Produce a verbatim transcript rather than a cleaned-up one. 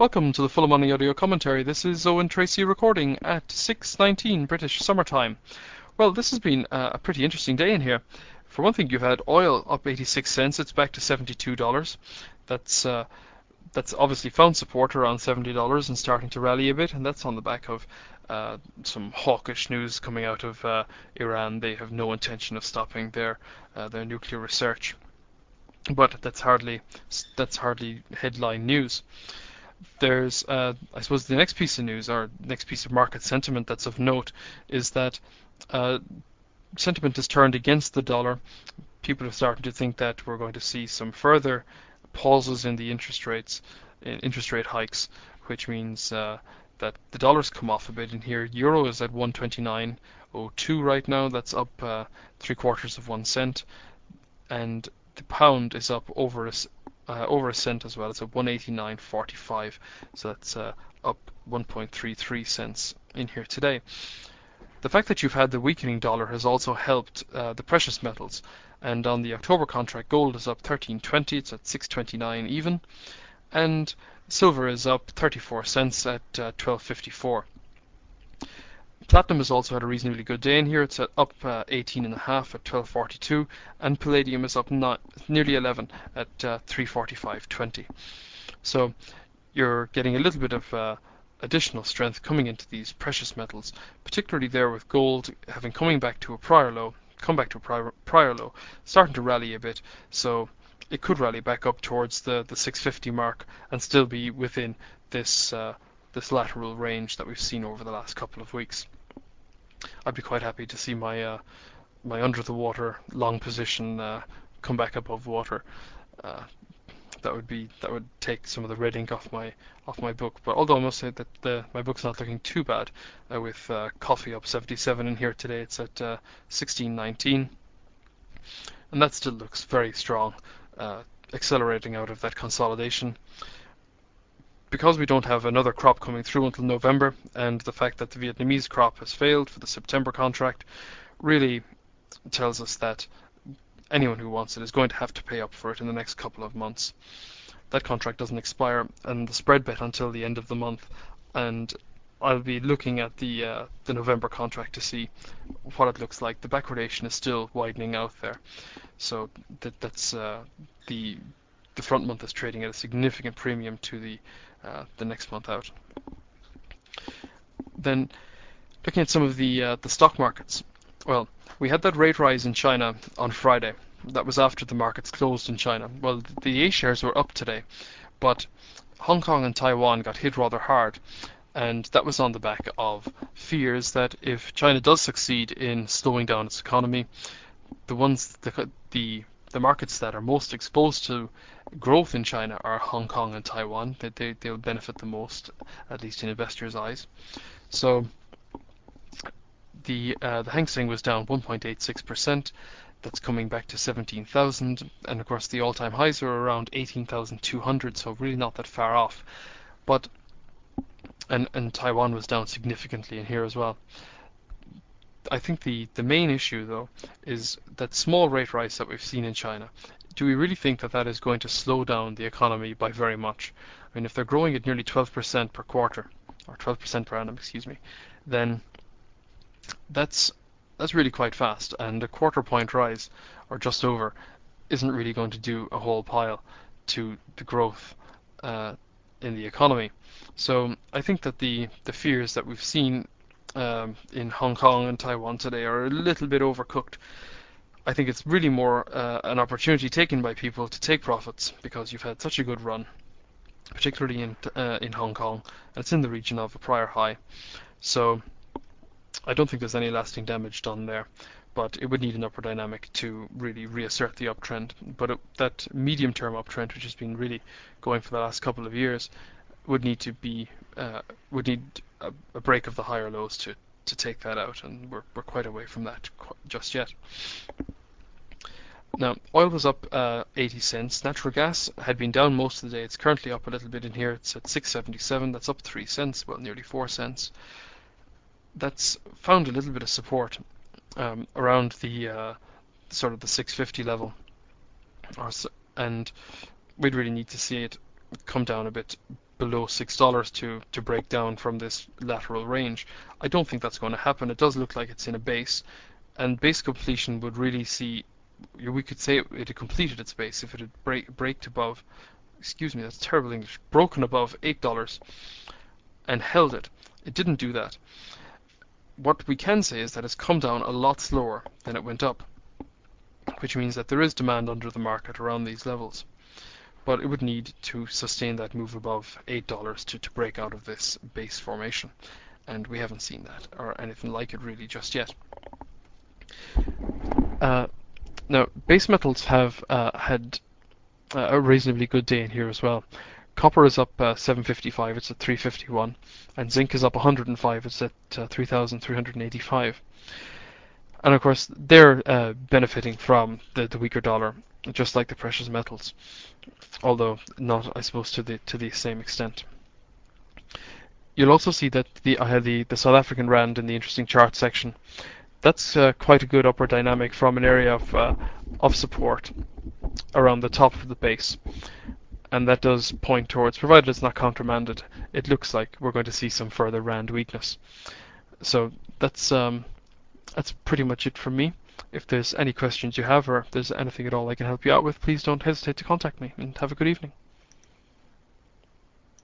Welcome to the Full Money Audio Commentary. This is Owen Tracy recording at six nineteen British summertime. Well, this has been uh, a pretty interesting day in here. For one thing, you've had oil up eighty-six cents. It's back to seventy-two dollars. That's uh, that's obviously found support around seventy dollars and starting to rally a bit, and that's on the back of uh, some hawkish news coming out of uh, Iran. They have no intention of stopping their uh, their nuclear research, but that's hardly that's hardly headline news. There's, uh, I suppose, the next piece of news, or next piece of market sentiment that's of note, is that uh, sentiment has turned against the dollar. People are starting to think that we're going to see some further pauses in the interest rates, in interest rate hikes, which means uh, that the dollar's come off a bit in here. Euro is at one twenty-nine oh two right now. That's up uh, three quarters of one cent, and the pound is up over a Uh, over a cent as well. It's at one eighty-nine forty-five, so that's uh, up one point three three cents in here today. The fact that you've had the weakening dollar has also helped uh, the precious metals, and on the October contract, gold is up thirteen twenty. It's at six twenty-nine even, and silver is up thirty-four cents at uh, twelve fifty-four. Platinum has also had a reasonably good day in here. It's at up uh, eighteen and a half at twelve forty-two, and palladium is up not, nearly eleven at uh, three forty-five twenty. So you're getting a little bit of uh, additional strength coming into these precious metals, particularly there with gold having coming back to a prior low, come back to a prior, prior low, starting to rally a bit. So it could rally back up towards the the six fifty mark and still be within this uh, this lateral range that we've seen over the last couple of weeks. I'd be quite happy to see my uh, my under the water long position uh, come back above water. Uh, that would be that would take some of the red ink off my off my book. But although I must say that the, my book's not looking too bad, uh, with uh, coffee up seventy-seven in here today. It's at uh, sixteen nineteen, and that still looks very strong, uh, accelerating out of that consolidation. Because we don't have another crop coming through until November, and the fact that the Vietnamese crop has failed for the September contract really tells us that anyone who wants it is going to have to pay up for it in the next couple of months. That contract doesn't expire and the spread bet until the end of the month, and I'll be looking at the uh, the November contract to see what it looks like. The backwardation is still widening out there, so that that's uh, the the front month is trading at a significant premium to the uh, the next month out. Then, looking at some of the uh, the stock markets. Well, we had that rate rise in China on Friday. That was after the markets closed in China. Well, the A shares were up today, but Hong Kong and Taiwan got hit rather hard, and that was on the back of fears that if China does succeed in slowing down its economy, the ones the the the markets that are most exposed to growth in China are Hong Kong and Taiwan. They they they'll benefit the most, at least in investors' eyes. So the uh, the Hang Seng was down one point eight six percent. That's coming back to seventeen thousand, and of course the all-time highs are around eighteen thousand two hundred, so really not that far off. But and and Taiwan was down significantly in here as well. I think the, the main issue, though, is that small rate rise that we've seen in China. Do we really think that that is going to slow down the economy by very much? I mean, if they're growing at nearly twelve percent per quarter, or twelve percent per annum, excuse me, then that's that's really quite fast, and a quarter point rise, or just over, isn't really going to do a whole pile to the growth uh, in the economy. So I think that the, the fears that we've seen Um, in Hong Kong and Taiwan today are a little bit overcooked. I think it's really more uh, an opportunity taken by people to take profits because you've had such a good run, particularly in uh, in Hong Kong, and it's in the region of a prior high. So I don't think there's any lasting damage done there, but it would need an upper dynamic to really reassert the uptrend. But it, that medium-term uptrend, which has been really going for the last couple of years, would need to be uh, would need a, a break of the higher lows to to take that out, and we're we're quite away from that just yet. Now, oil was up uh, eighty cents. Natural gas had been down most of the day. It's currently up a little bit in here. It's at six seventy-seven. That's up three cents, well, nearly four cents. That's found a little bit of support um, around the uh, sort of the six fifty level, or so, and we'd really need to see it come down a bit below six dollars to to break down from this lateral range. I don't think that's going to happen. It does look like it's in a base, and base completion would really see. We could say it, it had completed its base if it had break, braked above. Excuse me, that's terrible English. Broken above eight dollars and held it. It didn't do that. What we can say is that it's come down a lot slower than it went up, which means that there is demand under the market around these levels. But it would need to sustain that move above eight dollars to, to break out of this base formation. And we haven't seen that or anything like it really just yet. Uh, now, base metals have uh, had uh, a reasonably good day in here as well. Copper is up uh, seven fifty-five, it's at three fifty-one, and zinc is up one hundred five, it's at uh, three thousand three hundred eighty-five. And of course, they're uh, benefiting from the, the weaker dollar, just like the precious metals, although not, I suppose, to the to the same extent. You'll also see that the I had the, the South African rand in the interesting chart section. That's uh, quite a good upward dynamic from an area of uh, of support around the top of the base. And that does point towards, provided it's not countermanded, it looks like we're going to see some further rand weakness. So that's um, that's pretty much it from me. If there's any questions you have, or if there's anything at all I can help you out with, please don't hesitate to contact me, and have a good evening.